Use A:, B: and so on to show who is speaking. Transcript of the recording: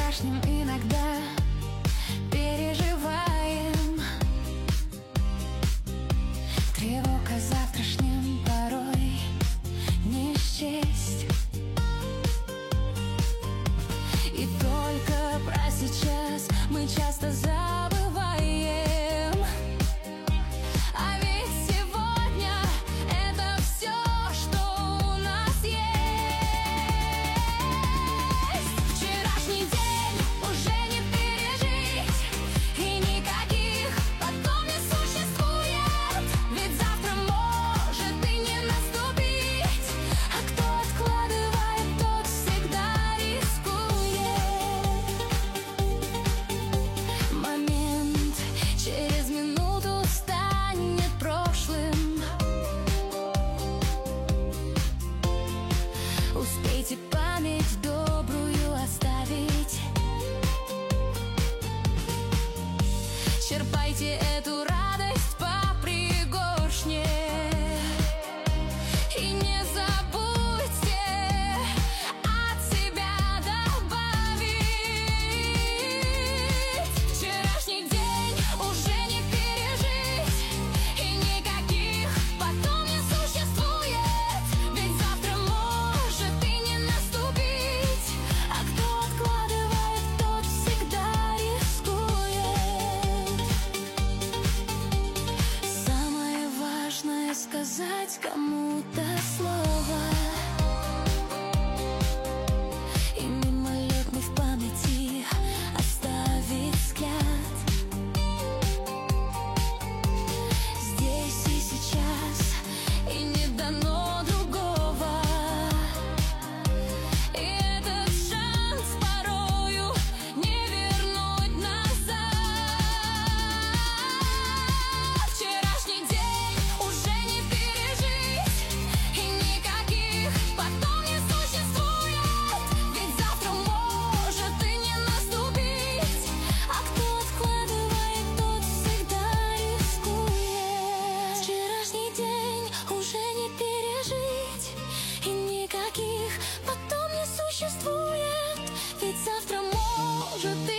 A: вчерашнем иногда переживаем. Тревог о завтрашнем порой не счесть. И только про сейчас мы часто забываем. А ведь сегодня это все, что у нас есть. Вчерашний день уже не пережить, и никаких потом не существует. Ведь завтра может и не наступить, а кто откладывает, тот всегда рискует. Момент через минуту станет прошлым. Успейте память добрую оставить. Черпайте эту радость по пригоршне. И не забудьте от себя добавить. Вчерашний день уже не пережить, и никаких потом не существует. Ведь завтра может и не наступить, а кто откладывает, тот всегда рискует. Самое важное — сказать кому-то слово, и мимолетный в памяти оставить взгляд. Здесь и сейчас, и не дано другого. И этот шанс порою не вернуть назад. Вчерашний день уже не пережить, и никаких потом не существует. Ведь завтра может и не наступить, а кто откладывает, тот всегда рискует. Вчерашний день уже не пережить, и никаких потом не существует. Ведь завтра может и